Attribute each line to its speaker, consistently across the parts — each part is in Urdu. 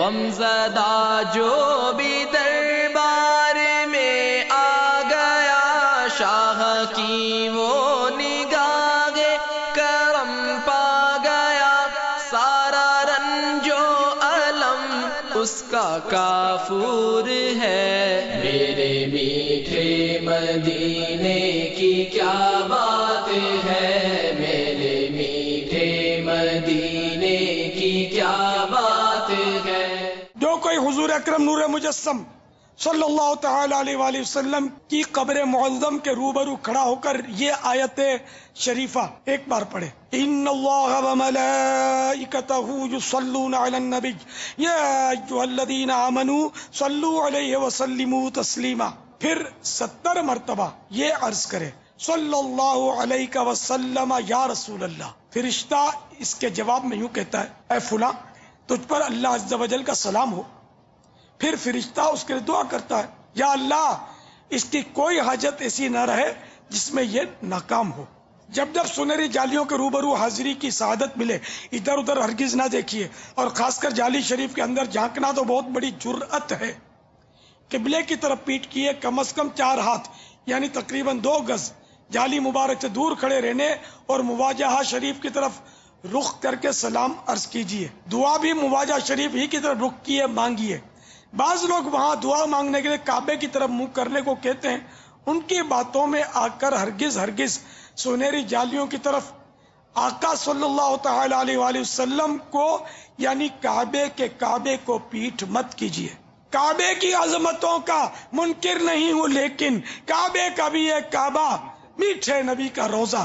Speaker 1: غمزدہ جو بھی دربار میں آ گیا، شاہ کی وہ نگاہ کرم پا گیا، سارا رنج و الم اس کا کافور ہے۔
Speaker 2: میرے میٹھے مدینے کی کیا بات ہے، میرے میٹھے مدینے کی کیا بات ہے۔
Speaker 3: جو کوئی حضور اکرم نور مجسم صلی اللہ تعالی علیہ وآلہ وسلم کی قبر معظم کے روبرو کھڑا ہو کر یہ آیت شریفہ ایک بار پڑھے، ان اللہ وملائکتہ یصلون علی النبی یا ایھا الذین آمنوا صلوا علیہ وسلموا تسلیما، پھر 70 مرتبہ یہ عرض کرے صلی اللہ علیہ وسلم یا رسول اللہ۔ فرشتہ اس کے جواب میں یوں کہتا ہے، اے فلاں تجھ پر اللہ عز و جل کا سلام ہو۔ پھر فرشتہ اس کے لیے دعا کرتا ہے، یا اللہ اس کی کوئی حاجت ایسی نہ رہے جس میں یہ ناکام ہو۔ جب جب سنہری جالیوں کے روبرو حاضری کی سعادت ملے، ادھر ادھر ہرگز نہ دیکھیے، اور خاص کر جالی شریف کے اندر جھانکنا تو بہت بڑی جرأت ہے۔ قبلے کی طرف پیٹ کیے کم از کم 4 ہاتھ یعنی تقریباً 2 گز جالی مبارک سے دور کھڑے رہنے اور مواجہہ شریف کی طرف رخ کر کے سلام عرض کیجیے۔ دعا بھی مواجہہ شریف ہی کی طرف رخ کیے مانگیے۔ بعض لوگ وہاں دعا مانگنے کے لیے کعبے کی طرف منہ کرنے کو کہتے ہیں، ان کی باتوں میں آ کر ہرگز سنہری جالیوں کی طرف آقا صلی اللہ تعالی علیہ وآلہ وسلم کو یعنی کعبے کو پیٹھ مت کیجیے۔ کعبے کی عظمتوں کا منکر نہیں ہوں، لیکن کعبے کا بھی ایک کعبہ میٹھے نبی کا روزہ۔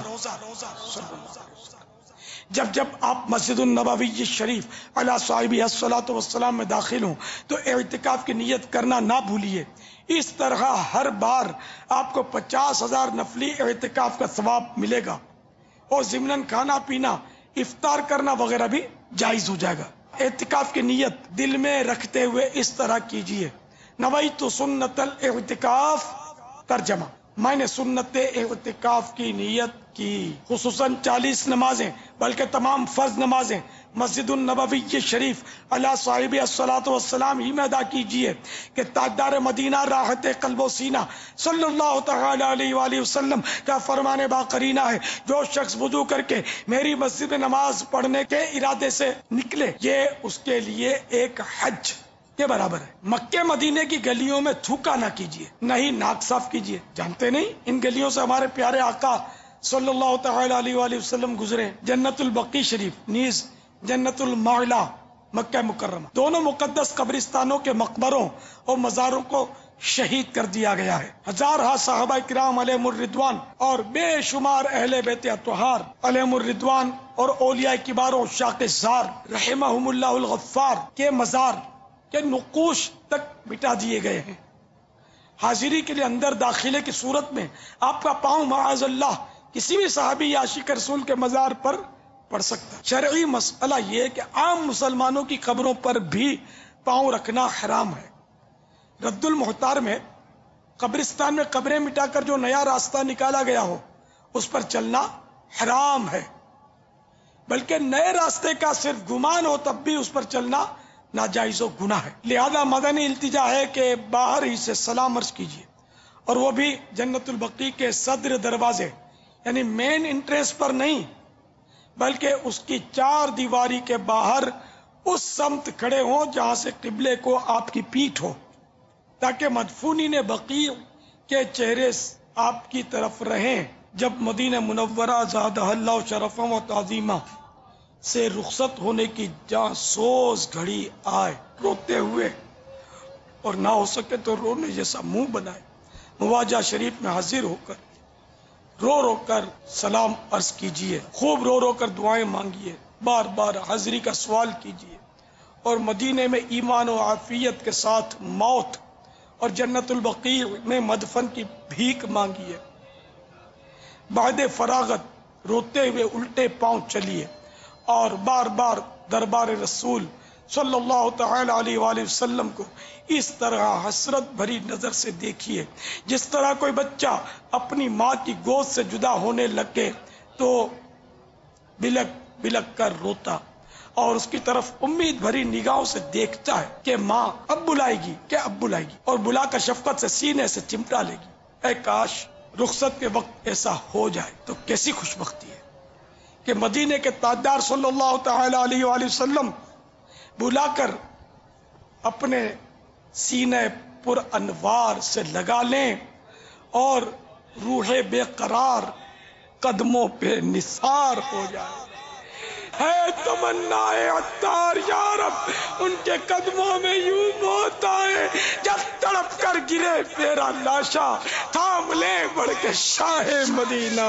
Speaker 3: جب جب آپ مسجد النبوی شریف علی صاحبہ الصلاۃ والسلام میں داخل ہوں تو اعتکاف کی نیت کرنا نہ بھولیے۔ اس طرح ہر بار آپ کو 50,000 نفلی اعتکاف کا ثواب ملے گا، اور ضمناً کھانا پینا، افطار کرنا وغیرہ بھی جائز ہو جائے گا۔ اعتکاف کی نیت دل میں رکھتے ہوئے اس طرح کیجیے، نویت سنت الاعتکاف، ترجمہ میں نے سنت اعتکاف کی نیت کی، خصوصاً 40 نمازیں بلکہ تمام فرض نمازیں مسجد النبوی شریف علی صاحبہ الصلاۃ والسلام ہی میں ادا کیجیے کہ تاجدار مدینہ راحت قلب و سینہ صلی اللہ تعالی علیہ وآلہ وسلم کا فرمان باقرینہ ہے، جو شخص وضو کر کے میری مسجد میں نماز پڑھنے کے ارادے سے نکلے، یہ اس کے لیے ایک حج کے برابر ہے۔ مکے مدینے کی گلیوں میں تھوکا نہ کیجیے، نہ ہی ناک صاف کیجیے۔ جانتے نہیں ان گلیوں سے ہمارے پیارے آقا صلی اللہ تعالی علیہ وآلہ وسلم گزرے۔ جنت البقیع شریف نیز جنت المعلا مکہ مکرمہ، دونوں مقدس قبرستانوں کے مقبروں اور مزاروں کو شہید کر دیا گیا ہے۔ ہزارہ صحابہ کرام علیہم الرضوان اور بے شمار اہل بیت اطہار علیہم الرضوان اور اولیاء کبار و عشاق زار رحمہم اللہ الغفار کے مزار کے نقوش تک مٹا دیے گئے ہیں۔ حاضری کے لیے اندر داخلے کی صورت میں آپ کا پاؤں معاذ اللہ کسی بھی صحابی یا عاشق رسول کے مزار پر پڑ سکتا ہے۔ شرعی مسئلہ یہ ہے کہ عام مسلمانوں کی قبروں پر بھی پاؤں رکھنا حرام ہے۔ رد المحتار میں قبرستان میں قبریں مٹا کر جو نیا راستہ نکالا گیا ہو اس پر چلنا حرام ہے، بلکہ نئے راستے کا صرف گمان ہو تب بھی اس پر چلنا ناجائز و گناہ ہے۔ لہذا مدنی التجا ہے کہ باہر ہی سے سلام عرض کیجیے، اور وہ بھی جنت البقیع کے صدر دروازے یعنی مین انٹرنس پر نہیں، بلکہ اس کی 4 دیواری کے باہر اس سمت کھڑے ہوں جہاں سے قبلے کو آپ کی پیٹھ ہو، تاکہ مدفونین بقیع کے چہرے آپ کی طرف رہیں جب مدینہ منورہ زادہ اللہ شرفا و تعظیمہ سے رخصت ہونے کی جہاں سوز گھڑی آئے، روتے ہوئے اور نہ ہو سکے تو رونے جیسا منہ بنائے، مواجہ شریف میں حاضر ہو کر رو رو کر سلام عرض کیجیے، خوب رو رو کر دعائیں مانگیے، بار بار حاضری کا سوال کیجیے، اور مدینے میں ایمان و عافیت کے ساتھ موت اور جنت البقیع میں مدفن کی بھیک مانگیے۔ بعد فراغت روتے ہوئے الٹے پاؤں چلیے اور بار بار دربار رسول صلی اللہ تعالی علیہ وآلہ وسلم کو اس طرح حسرت بھری نظر سے دیکھیے جس طرح کوئی بچہ اپنی ماں کی گود سے جدا ہونے لگے تو بلک بلک کر روتا۔ اور اس کی طرف امید بھری نگاہوں سے دیکھتا ہے کہ ماں اب بلائے گی اور بلا کر شفقت سے سینے سے چمٹا لے گی۔ اے کاش رخصت کے وقت ایسا ہو جائے تو کیسی خوش بختی ہے کہ مدینے کے تاجدار صلی اللہ تعالی علیہ وآلہ وسلم بلا کر اپنے سینے پر انوار سے لگا لیں اور روح بے قرار قدموں پہ نثار ہو جائے۔ ہے تمنا عطار یا رب ان کے قدموں میں یوں موت آئے، جب تڑپ کر گرے میرا لاشا تھام لے بڑھ کے شاہ مدینہ۔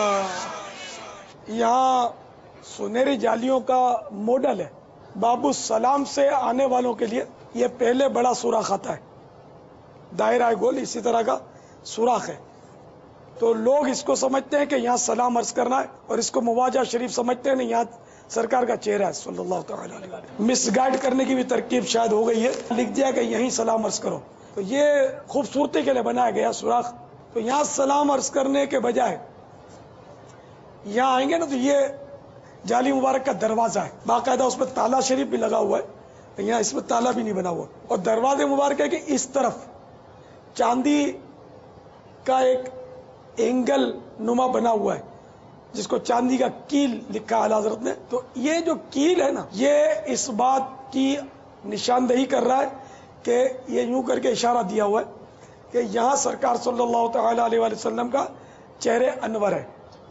Speaker 3: یہاں سنہری جالیوں کا ماڈل ہے، باب السلام سے آنے والوں کے لیے یہ پہلے بڑا سوراخ آتا ہے، دائرہ گول اسی طرح کا سوراخ ہے، تو لوگ اس کو سمجھتے ہیں کہ یہاں سلام عرض کرنا ہے، اور اس کو مواجہ شریف سمجھتے ہیں، یہاں سرکار کا چہرہ ہے صلی اللہ تعالی علیہ وسلم۔ مس گائیڈ کرنے کی بھی ترکیب شاید ہو گئی ہے، لکھ دیا کہ یہیں سلام عرض کرو، تو یہ خوبصورتی کے لیے بنایا گیا سوراخ۔ تو یہاں سلام عرض کرنے کے بجائے یہاں آئیں گے نا تو یہ جالی مبارک کا دروازہ ہے، باقاعدہ اس میں تالا شریف بھی لگا ہوا ہے، یہاں اس میں تالا بھی نہیں بنا ہوا، اور دروازے مبارک ہے کہ اس طرف چاندی کا ایک اینگل نما بنا ہوا ہے جس کو چاندی کا کیل لکھا ہے حضرت نے۔ تو یہ جو کیل ہے نا، یہ اس بات کی نشاندہی کر رہا ہے کہ یہ یوں کر کے اشارہ دیا ہوا ہے کہ یہاں سرکار صلی اللہ تعالی علیہ وآلہ وسلم کا چہرے انور ہے۔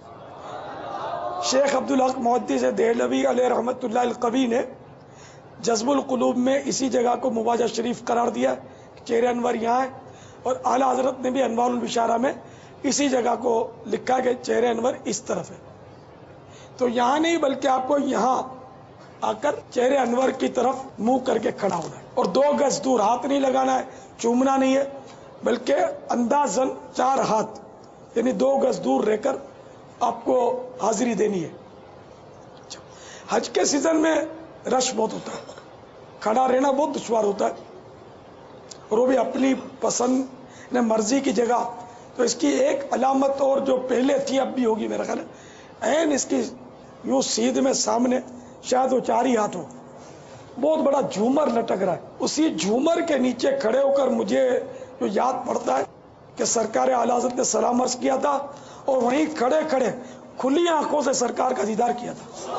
Speaker 3: شیخ عبدالحق محدث دہلوی علیہ رحمت اللہ القوی نے جذب القلوب میں اسی جگہ کو مواجہ شریف قرار دیا، چہرے انور یہاں ہے، اور اعلیٰ حضرت نے بھی انوار البشارہ میں اسی جگہ کو لکھا کہ چہرے انور اس طرف ہے۔ تو یہاں نہیں بلکہ آپ کو یہاں آ کر چہرے انور کی طرف منہ کر کے کھڑا ہونا ہے، اور 2 گز دور، ہاتھ نہیں لگانا ہے، چومنا نہیں ہے، بلکہ اندازاً 4 ہاتھ یعنی 2 گز دور رہ کر آپ کو حاضری دینی ہے۔ حج کے سیزن میں رش بہت ہوتا ہے، کھڑا رہنا بہت دشوار ہوتا ہے، اور وہ بھی اپنی پسند مرضی کی جگہ۔ تو اس کی ایک علامت اور جو پہلے تھی اب بھی ہوگی میرا خیال ہے، این اس کی یوں سیدھ میں سامنے شاید وہ 4 ہی ہاتھ ہو، بہت بڑا جھومر لٹک رہا ہے، اسی جھومر کے نیچے کھڑے ہو کر مجھے جو یاد پڑتا ہے کہ سرکار اعلیٰ حضرت نے سلام عرض کیا تھا، اور وہیں کھڑے کھڑے کھلی آنکھوں سے سرکار کا دیدار کیا تھا۔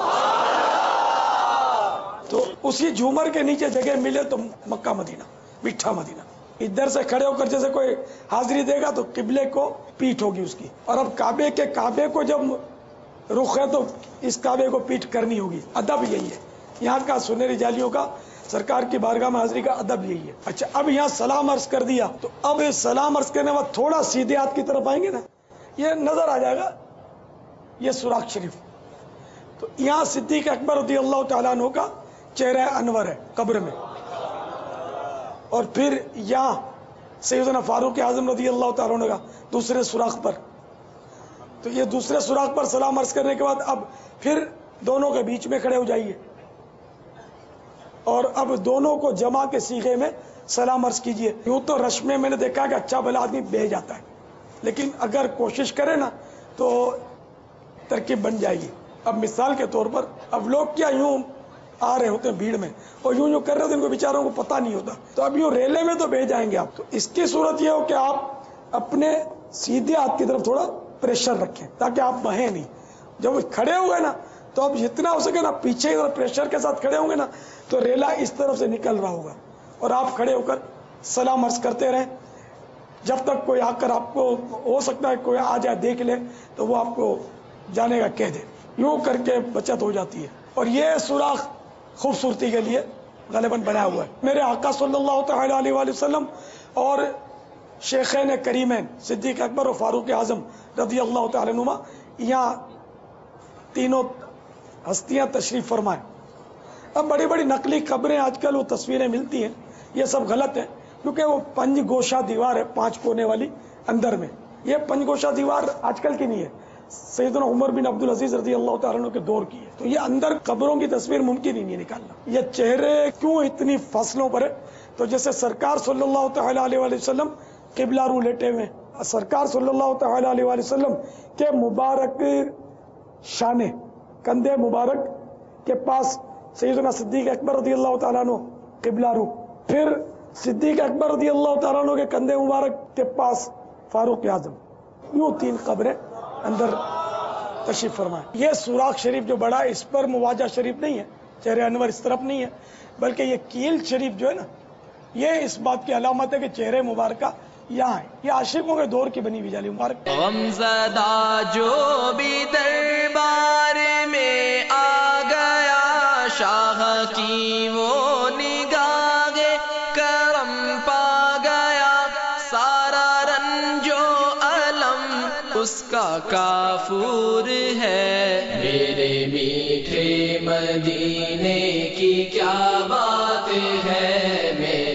Speaker 3: تو اسی جھومر کے نیچے جگہ ملے تو مکہ مدینہ، میٹھا مدینہ۔ ادھر سے کھڑے ہو کر جیسے کوئی حاضری دے گا تو قبلے کو پیٹھ ہوگی اس کی، اور اب کعبے کو جب رخ ہے تو اس کعبے کو پیٹھ کرنی ہوگی۔ ادب یہی ہے یہاں کا، سنہری جالیوں کا، سرکار کی بارگاہ میں حاضری کا ادب یہی ہے۔ اچھا، اب یہاں سلام عرض کر دیا تو اب سلام عرض کرنے بعد تھوڑا سیدھے ہاتھ کی طرف آئیں گے نا، یہ نظر آ جائے گا یہ سوراخ شریف، تو یہاں صدیق اکبر رضی اللہ تعالیٰ عنہ کا چہرہ انور ہے قبر میں، اور پھر یہاں سیدنا فاروق اعظم رضی اللہ تعالیٰ عنہ کا دوسرے سوراخ پر۔ تو یہ دوسرے سوراخ پر سلام عرض کرنے کے بعد اب پھر دونوں کے بیچ میں کھڑے ہو جائیے، اور اب دونوں کو جمع کے صیغے میں سلام عرض کیجئے۔ یوں تو رش میں نے دیکھا کہ اچھا بھلا آدمی بہ جاتا ہے، لیکن اگر کوشش کرے نا تو ترکیب بن جائے گی۔ اب مثال کے طور پر اب لوگ کیا یوں آ رہے ہوتے ہیں بھیڑ میں، اور یوں کر رہے ہوتے ہیں، ان کو بیچاروں کو پتہ نہیں ہوتا، تو اب یوں ریلے میں تو بہ جائیں گے آپ۔ تو اس کی صورت یہ ہو کہ آپ اپنے سیدھے ہاتھ کی طرف تھوڑا پریشر رکھیں تاکہ آپ بہیں نہیں۔ جب کھڑے ہو گئے نا تو اب جتنا ہو سکے نا پیچھے کی طرف پریشر کے ساتھ کھڑے ہوں گے نا تو ریلا اس طرف سے نکل رہا ہوگا، اور آپ کھڑے ہو کر سلام عرض کرتے رہیں جب تک کوئی آ کر آپ کو، ہو سکتا ہے کوئی آ جائے دیکھ لے تو وہ آپ کو جانے کا کہہ دے، یوں کر کے بچت ہو جاتی ہے۔ اور یہ سوراخ خوبصورتی کے لیے غالباً بنایا ہوا ہے۔ میرے آقا صلی اللہ تعالی علیہ وآلہ وسلم اور شیخین کریمین صدیق اکبر و فاروق اعظم رضی اللہ تعالی عنہما یہاں تینوں ہستیاں تشریف فرمائیں۔ اب بڑی بڑی نقلی قبریں آج کل وہ تصویریں ملتی ہیں، یہ سب غلط ہے، کیونکہ وہ 5 گوشہ دیوار ہے، 5 کونے والی اندر میں، یہ 5 گوشہ دیوار آج کل کی نہیں ہے، سیدنا عمر بن عبدالعزیز رضی اللہ تعالیٰ عنہ کے دور کی ہے۔ تو یہ اندر قبروں کی تصویر ممکن ہی نہیں نکالنا۔ یہ چہرے کیوں اتنی فاصلوں پر ہے؟ تو جیسے سرکار صلی اللہ تعالی علیہ وآلہ وسلم قبلہ رو لیٹے ہوئے، سرکار صلی اللہ تعالی علیہ وآلہ وسلم کے مبارک شانے، کندھے مبارک کے پاس سیدنا صدیق اکبر رضی اللہ تعالیٰ عنہ قبلہ رو، پھر صدیق اکبر رضی اللہ تعالیٰ عنہ کے کندھے مبارک کے پاس فاروق اعظم، یوں 3 قبریں اندر تشریف فرمائے. یہ سوراخ شریف جو بڑا ہے، اس پر مواجہ شریف نہیں ہے، چہرے انور اس طرف نہیں ہے، بلکہ یہ کیل شریف جو ہے نا، یہ اس بات کی علامت ہے کہ چہرے مبارکہ یہاں ہے. یہ عاشقوں کے دور کی بنی ہوئی جالی مبارک.
Speaker 1: غمزدہ جو بھی دربار میں آ گیا، شاہ کی وہ نگاہ کرم پا گیا، سارا رنج و علم اس کا کافور ہے.
Speaker 2: میرے میٹھے مدینے کی کیا بات ہے،